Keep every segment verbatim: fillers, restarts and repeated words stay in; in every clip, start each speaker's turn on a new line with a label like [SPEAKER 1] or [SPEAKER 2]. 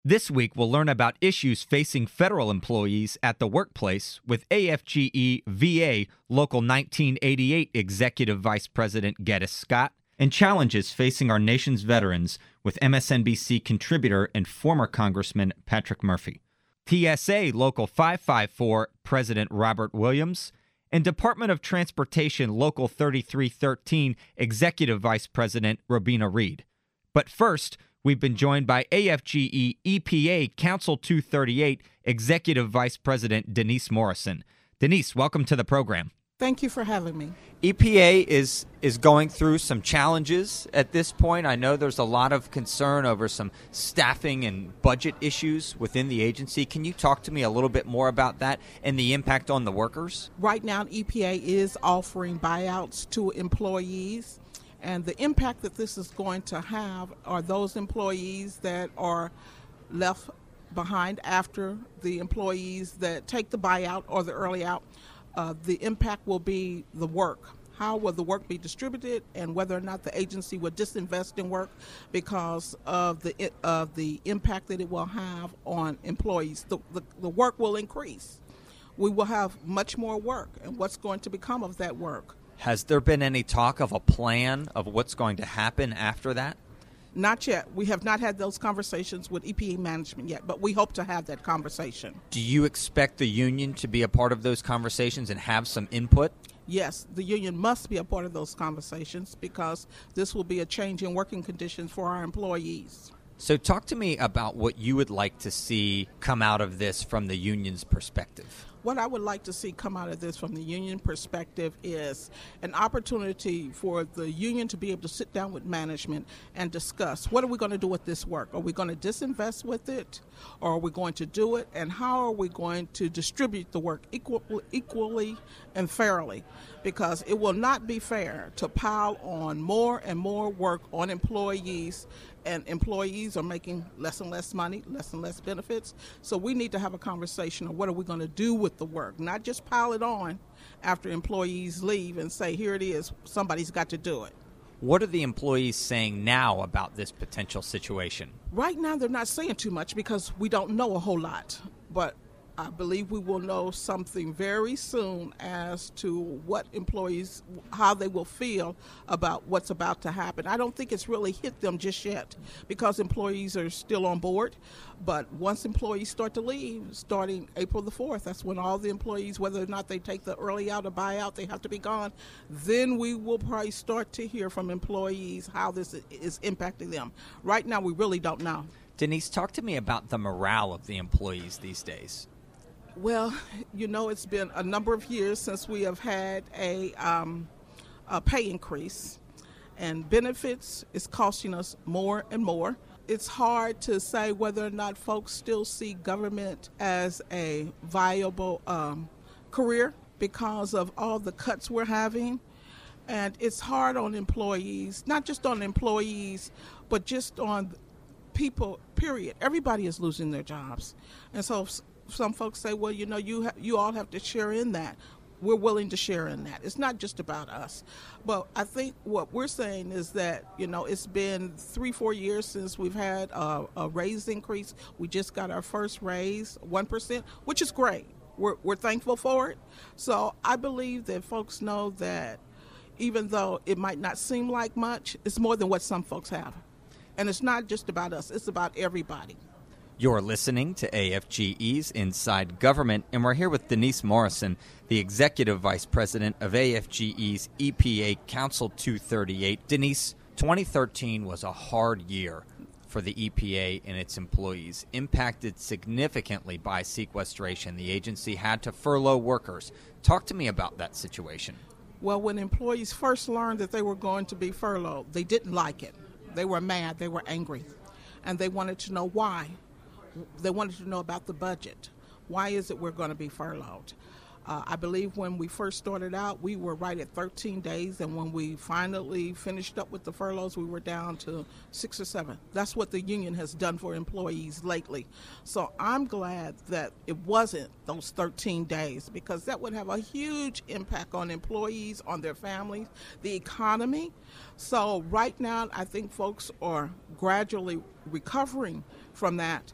[SPEAKER 1] This week, we'll learn about issues facing federal employees at the workplace with A F G E V A Local nineteen eighty-eight Executive Vice President Geddes Scott, and challenges facing our nation's veterans with M S N B C contributor and former Congressman Patrick Murphy. T S A Local five five four President Robert Williams, and Department of Transportation Local thirty-three thirteen Executive Vice President Robina Reed. But first, we've been joined by A F G E E P A Council two thirty-eight Executive Vice President Denise Morrison. Denise, welcome to the program.
[SPEAKER 2] Thank you for having me.
[SPEAKER 1] E P A is is going through some challenges at this point. I know there's a lot of concern over some staffing and budget issues within the agency. Can you talk to me a little bit more about that and the impact on the workers?
[SPEAKER 2] Right now, E P A is offering buyouts to employees. And the impact that this is going to have are those employees that are left behind after the employees that take the buyout or the early out. Uh, the impact will be the work. How will the work be distributed, and whether or not the agency will disinvest in work because of the of the impact that it will have on employees. The, the, the work will increase. We will have much more work, and what's going to become of that work?
[SPEAKER 1] Has there been any talk of a plan of what's going to happen after that?
[SPEAKER 2] Not yet. We have not had those conversations with E P A management yet, but we hope to have that conversation.
[SPEAKER 1] Do you expect the union to be a part of those conversations and have some input?
[SPEAKER 2] Yes, the union must be a part of those conversations because this will be a change in working conditions for our employees.
[SPEAKER 1] So talk to me about what you would like to see come out of this from the union's perspective.
[SPEAKER 2] What I would like to see come out of this from the union perspective is an opportunity for the union to be able to sit down with management and discuss what are we going to do with this work? Are we going to disinvest with it, or are we going to do it? And how are we going to distribute the work equal, equally and fairly? Because it will not be fair to pile on more and more work on employees, and employees are making less and less money, less and less benefits. So we need to have a conversation of what are we going to do with the work, not just pile it on after employees leave and say, here it is, somebody's got to do it.
[SPEAKER 1] What are the employees saying now about this potential situation?
[SPEAKER 2] Right now, they're not saying too much because we don't know a whole lot. But I believe we will know something very soon as to what employees, how they will feel about what's about to happen. I don't think it's really hit them just yet because employees are still on board. But once employees start to leave, starting April the fourth, that's when all the employees, whether or not they take the early out or buyout, they have to be gone. Then we will probably start to hear from employees how this is impacting them. Right now, we really don't know.
[SPEAKER 1] Denise, talk to me about the morale of the employees these days.
[SPEAKER 2] Well, you know, it's been a number of years since we have had a, um, a pay increase, and benefits is costing us more and more. It's hard to say whether or not folks still see government as a viable um, career because of all the cuts we're having. And it's hard on employees, not just on employees, but just on people, period. Everybody is losing their jobs. And so some folks say, well, you know, you ha- you all have to share in that. We're willing to share in that. It's not just about us. But I think what we're saying is that, you know, it's been three, four years since we've had a, a raise increase. We just got our first raise, one percent, which is great. We're, we're thankful for it. So I believe that folks know that even though it might not seem like much, it's more than what some folks have. And it's not just about us. It's about everybody.
[SPEAKER 1] You're listening to A F G E's Inside Government, and we're here with Denise Morrison, the Executive Vice President of A F G E's E P A Council two thirty-eight. Denise, twenty thirteen was a hard year for the E P A and its employees, impacted significantly by sequestration. The agency had to furlough workers. Talk to me about that situation.
[SPEAKER 2] Well, when employees first learned that they were going to be furloughed, they didn't like it. They were mad. They were angry. And they wanted to know why. They wanted to know about the budget. Why is it we're going to be furloughed? Uh, I believe when we first started out, we were right at thirteen days, and when we finally finished up with the furloughs, we were down to six or seven. That's what the union has done for employees lately. So I'm glad that it wasn't those thirteen days, because that would have a huge impact on employees, on their families, the economy. So right now, I think folks are gradually recovering from that.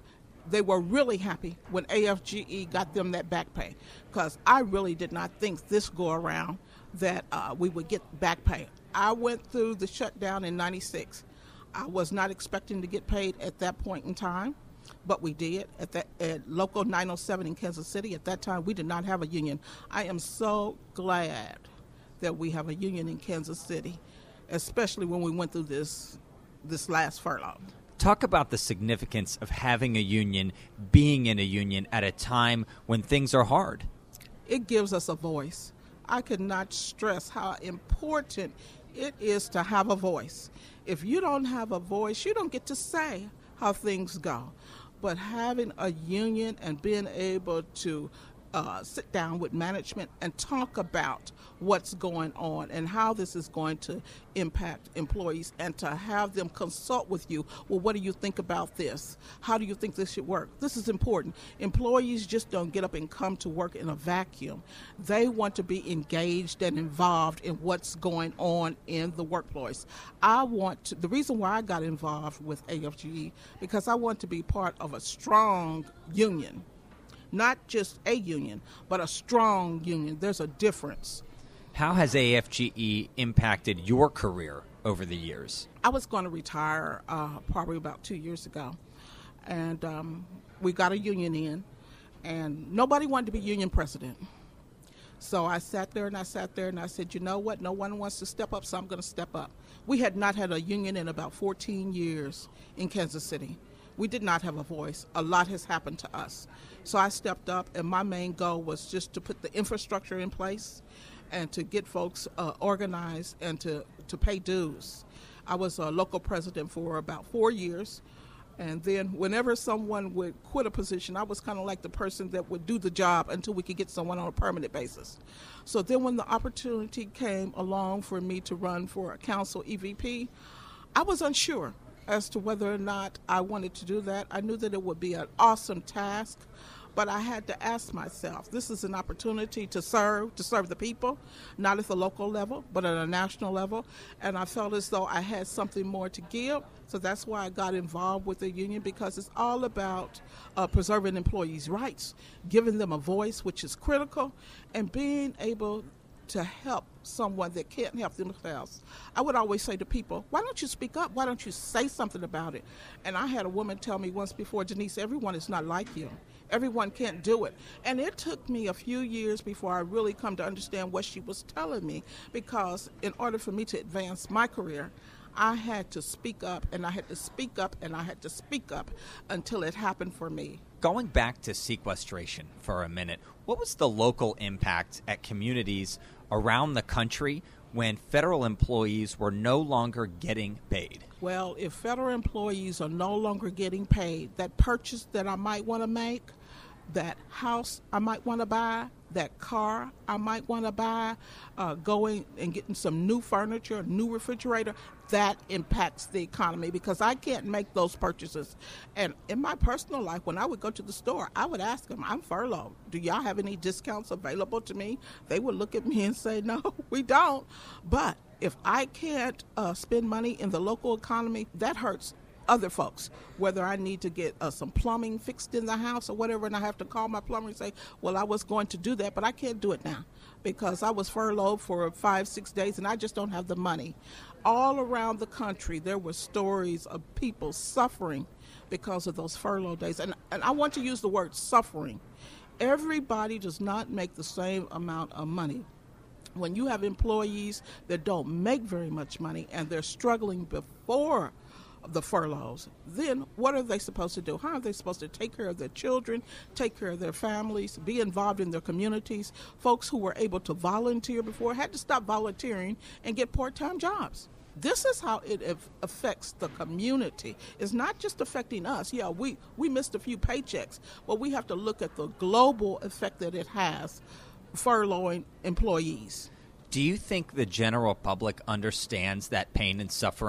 [SPEAKER 2] they were really happy when A F G E got them that back pay, because I really did not think this go around that uh, we would get back pay. I went through the shutdown in ninety-six. I was not expecting to get paid at that point in time, but we did at that at Local nine oh seven in Kansas City. At that time, we did not have a union. I am so glad that we have a union in Kansas City, especially when we went through this this last furlough.
[SPEAKER 1] Talk about the significance of having a union, being in a union at a time when things are hard.
[SPEAKER 2] It gives us a voice. I could not stress how important it is to have a voice. If you don't have a voice, you don't get to say how things go. But having a union and being able to uh, sit down with management and talk about what's going on and how this is going to impact employees, and to have them consult with you. Well, what do you think about this? How do you think this should work? This is important. Employees just don't get up and come to work in a vacuum. They want to be engaged and involved in what's going on in the workplace. I want to, the reason why I got involved with A F G E, because I want to be part of a strong union. Not just a union, but a strong union. There's a difference.
[SPEAKER 1] How has A F G E impacted your career over the years?
[SPEAKER 2] I was going to retire uh, probably about two years ago, and um, we got a union in, and nobody wanted to be union president. So I sat there and I sat there and I said, you know what, no one wants to step up, so I'm going to step up. We had not had a union in about fourteen years in Kansas City. We did not have a voice. A lot has happened to us. So I stepped up, and my main goal was just to put the infrastructure in place and to get folks uh, organized and to, to pay dues. I was a local president for about four years. And then whenever someone would quit a position, I was kind of like the person that would do the job until we could get someone on a permanent basis. So then when the opportunity came along for me to run for a council E V P, I was unsure as to whether or not I wanted to do that. I knew that it would be an awesome task, but I had to ask myself, this is an opportunity to serve, to serve the people, not at the local level, but at a national level. And I felt as though I had something more to give. So that's why I got involved with the union, because it's all about uh, preserving employees' rights, giving them a voice, which is critical, and being able to help someone that can't help themselves. I would always say to people, why don't you speak up? Why don't you say something about it? And I had a woman tell me once before, Denise, everyone is not like you. Everyone can't do it. And it took me a few years before I really come to understand what she was telling me, because in order for me to advance my career, I had to speak up, and I had to speak up, and I had to speak up until it happened for me.
[SPEAKER 1] Going back to sequestration for a minute, what was the local impact at communities around the country when federal employees were no longer getting paid?
[SPEAKER 2] Well, if federal employees are no longer getting paid, that purchase that I might want to make, that house I might want to buy, that car I might want to buy, uh, going and getting some new furniture, new refrigerator, that impacts the economy, because I can't make those purchases. And in my personal life, when I would go to the store, I would ask them, I'm furloughed. Do y'all have any discounts available to me? They would look at me and say, no, we don't. But if I can't uh, spend money in the local economy, that hurts other folks, whether I need to get uh, some plumbing fixed in the house or whatever, and I have to call my plumber and say, well, I was going to do that, but I can't do it now because I was furloughed for five, six days, and I just don't have the money. All around the country, there were stories of people suffering because of those furlough days, and, and I want to use the word suffering. Everybody does not make the same amount of money. When you have employees that don't make very much money and they're struggling before the furloughs, then what are they supposed to do? How are they supposed to take care of their children, take care of their families, be involved in their communities? Folks who were able to volunteer before had to stop volunteering and get part-time jobs. This is how it affects the community. It's not just affecting us. Yeah, we, we missed a few paychecks, but we have to look at the global effect that it has, furloughing employees.
[SPEAKER 1] Do you think the general public understands that pain and suffering?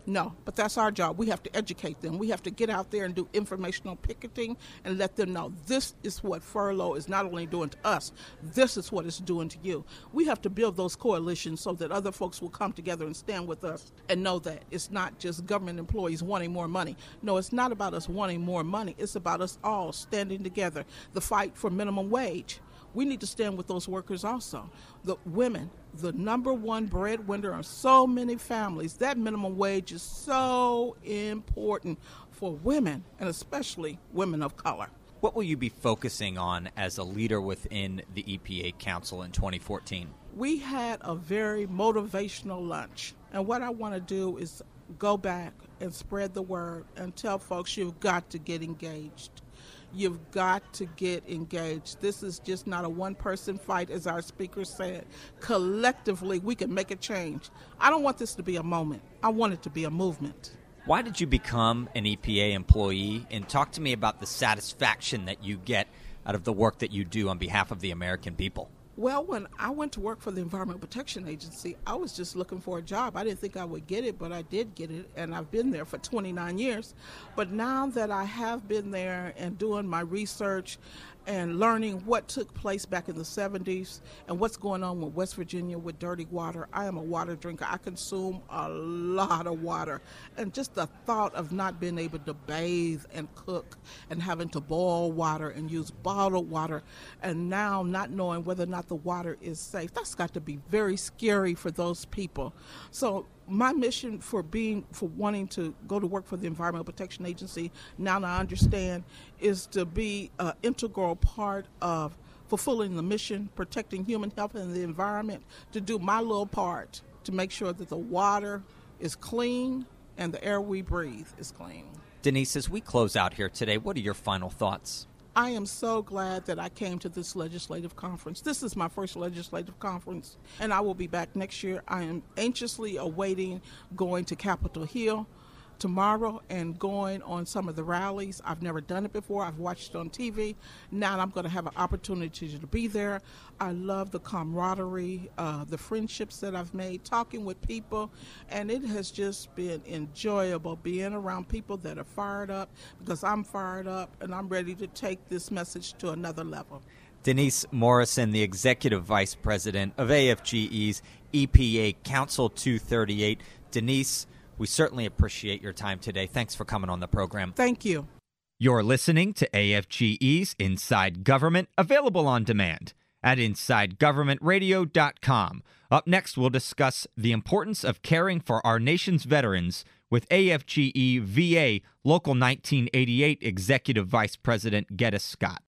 [SPEAKER 2] No, but that's our job. We have to educate them. We have to get out there and do informational picketing and let them know this is what furlough is not only doing to us, this is what it's doing to you. We have to build those coalitions so that other folks will come together and stand with us and know that it's not just government employees wanting more money. No, it's not about us wanting more money. It's about us all standing together. The fight for minimum wage. We need to stand with those workers also. The women, the number one breadwinner of so many families, that minimum wage is so important for women, and especially women of color.
[SPEAKER 1] What will you be focusing on as a leader within the E P A Council in twenty fourteen?
[SPEAKER 2] We had a very motivational lunch, and what I want to do is go back and spread the word and tell folks you've got to get engaged. You've got to get engaged. This is just not a one-person fight, as our speaker said. Collectively, we can make a change. I don't want this to be a moment. I want it to be a movement.
[SPEAKER 1] Why did you become an E P A employee? And talk to me about the satisfaction that you get out of the work that you do on behalf of the American people.
[SPEAKER 2] Well, when I went to work for the Environmental Protection Agency, I was just looking for a job. I didn't think I would get it, but I did get it, and I've been there for twenty-nine years. But now that I have been there and doing my research and learning what took place back in the seventies and what's going on with West Virginia with dirty water, I am a water drinker. I consume a lot of water. And just the thought of not being able to bathe and cook and having to boil water and use bottled water, and now not knowing whether or not the water is safe, that's got to be very scary for those people. So my mission for being, for wanting to go to work for the Environmental Protection Agency, now that I understand, is to be an integral part of fulfilling the mission, protecting human health and the environment, to do my little part to make sure that the water is clean and the air we breathe is clean.
[SPEAKER 1] Denise, as we close out here today, what are your final thoughts?
[SPEAKER 2] I am so glad that I came to this legislative conference. This is my first legislative conference, and I will be back next year. I am anxiously awaiting going to Capitol Hill tomorrow and going on some of the rallies. I've never done it before. I've watched it on T V. Now I'm going to have an opportunity to be there. I love the camaraderie, uh, the friendships that I've made, talking with people, and it has just been enjoyable being around people that are fired up, because I'm fired up and I'm ready to take this message to another level.
[SPEAKER 1] Denise Morrison, the Executive Vice President of A F G E's E P A Council two thirty-eight. Denise, we certainly appreciate your time today. Thanks for coming on the program.
[SPEAKER 2] Thank you.
[SPEAKER 1] You're listening to A F G E's Inside Government, available on demand at inside government radio dot com. Up next, we'll discuss the importance of caring for our nation's veterans with A F G E V A Local nineteen eighty-eight Executive Vice President Geddes Scott.